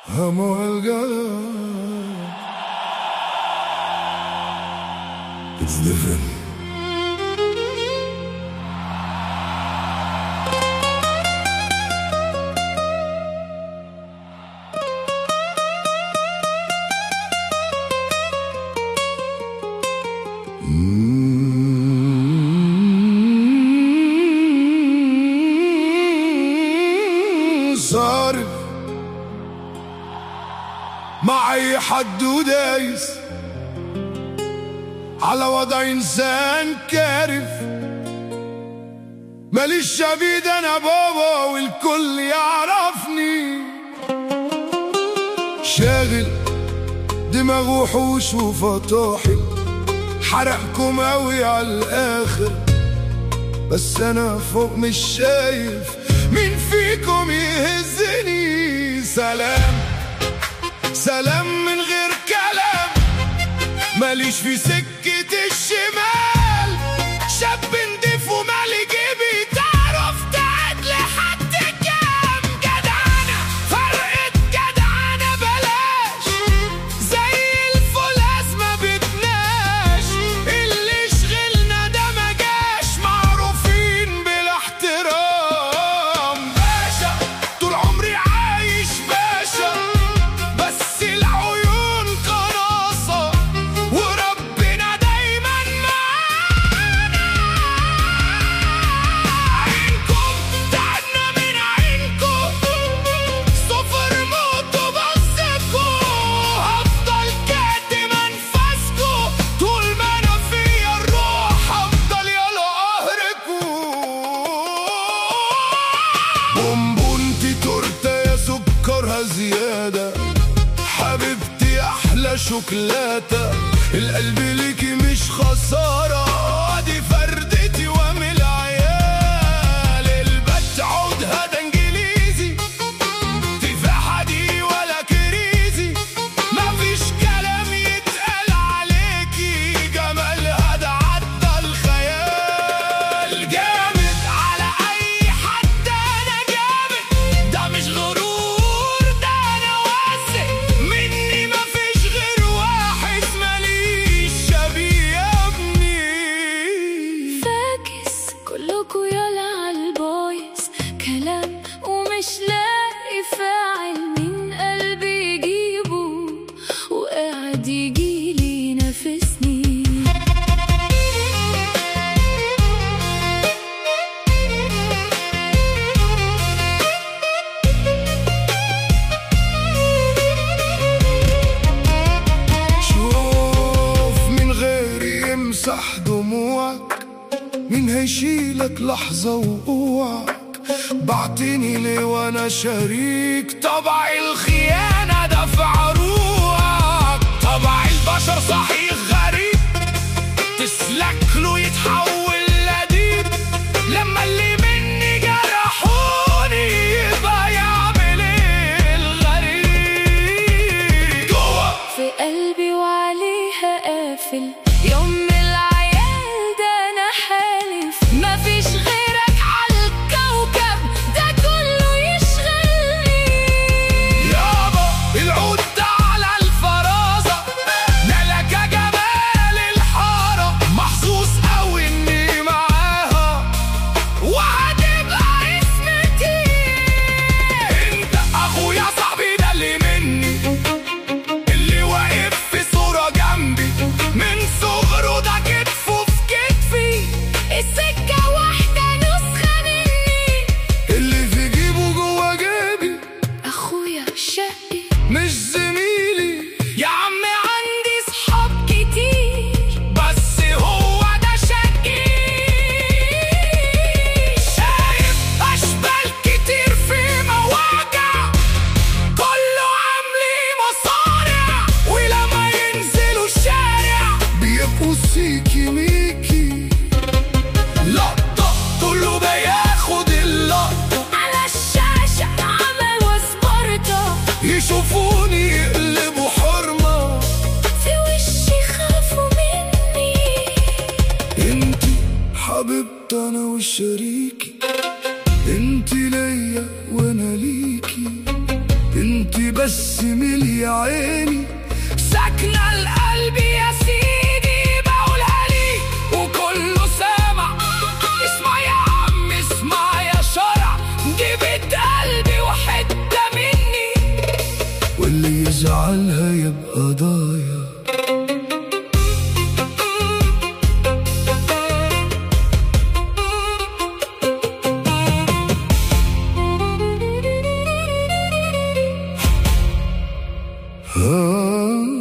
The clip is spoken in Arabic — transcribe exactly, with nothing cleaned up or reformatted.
همه القلب. It's different. صارف مع اي حد ودايس على وضع انسان كارف. ماليش شبيد انا بابا والكل يعرفني. شاغل دماغ وحوش وفطاحل، حرقكم اوي على الاخر، بس انا فوق مش شايف مين فيكم يهزني. سلام سلام من غير كلام، ماليش في سكة الشمال. شاب نضيف ومالي جيبي، تعرف تعد لحد كام. جدعانة فرقت جدعانة بلاش، زي الفولاذ ما بدناش. اللي شغلنا ده ما جاش، معروفين بالاحترام. باشا طول عمري عايش باشا، بس العيون قناصة وربنا دايما معانا. عينكم تعبنا من عينكم، صفر موت وبصكوا. هفضل كاتم انفاسكوا، طول ما انا فيا الروح هفضل يلا قهركوا. بونبونتي تورته يا سكرها زيادة، حبيبتي احلى شوكولاتة. القلب ليكي مش خسارة، دي فردتي وامل عيال. البت عودها ده انجليزي، تفاحة دي ولا كريزي. مفيش كلام يتقال عليكي، جمالها ده عدى الخيال. جامد على اي حد انا جامد، ده مش غرور ده انا واثق مني. مفيش غير واحد ماليش شبيه يا ابني. فاكس كلكو يلا عالبايظ، كلام ومش لاقي فاعل. من قلبي يجيبه وقاعد يجيلي ينافسني. شوف من غير يمسح دموعك، مين هيشيلك لحظة وقوعك. بعتني ليه وانا شريك، طبع الخيانة ده في عروقك. طبع البشر صحيح غريب، تسلك له يتحول لديب. لما اللي مني جرحوني، يبقى يعمل ايه الغريب. جوا في قلبي وعليها قافل، يوم من العيال ده انا حالف. مفيش غيرك عالكوكب ده كله يشغلني. يابا العود ده على الفرازة، ملكة جمال الحارة. محظوظ قوي اني بس ملي يا عيني ساكنة القلب يا سيدي بقولها لي وكله سامع. اسمع يا عم اسمع يا شرع، دي بنت قلبي وحتة مني، واللي يزعلها يبقى ضايع. Oh